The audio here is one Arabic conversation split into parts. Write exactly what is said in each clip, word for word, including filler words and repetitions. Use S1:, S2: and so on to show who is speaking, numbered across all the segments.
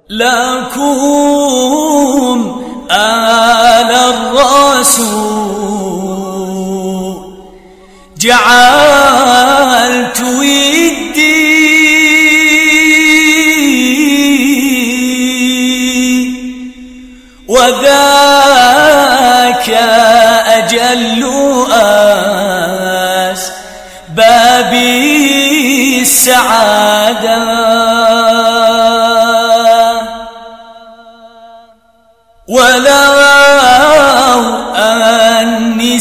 S1: لكم آل الرسول جعلت ودي وذاك أجل أسباب السعادة. ولو أني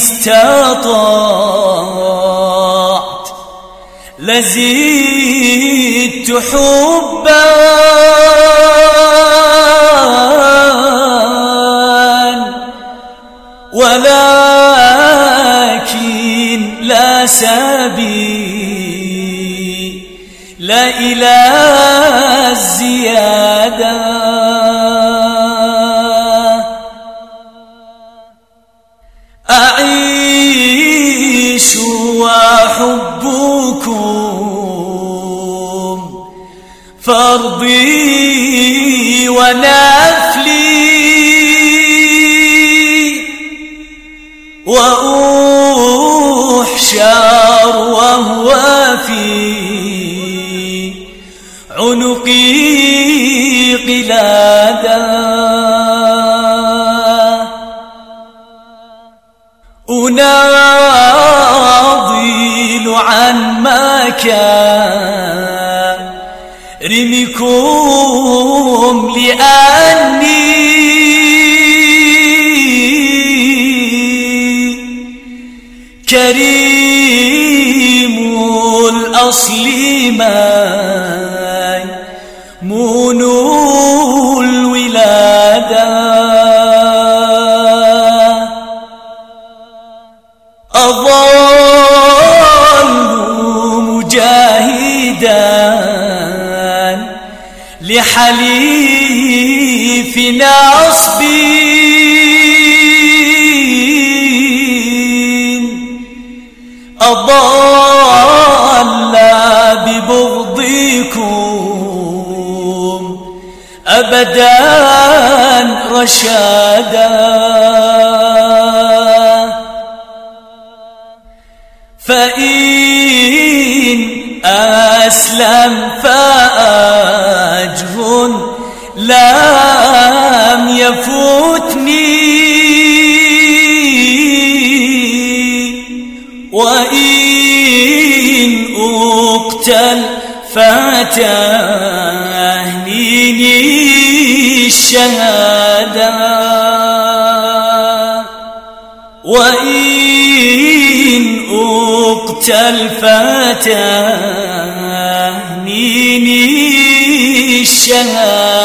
S1: استطعت لزدت حبا ولكن لا سبيل إلى الزيادة. أعيش وأحبكم فرضي ونفلي وأحشر وهو في عنقي قلادة. أناضل عن مكارمكم لأني كريم الأصل ميمون الولادة. أظل مجاهدا لحليف نصبي أضل ببغضكم أبدا رشادا. فإن أسلم فأجر لم يفوتني وإن أقتل فتهنيني الشهادة وإن أقتل فتهنيني الشهادة.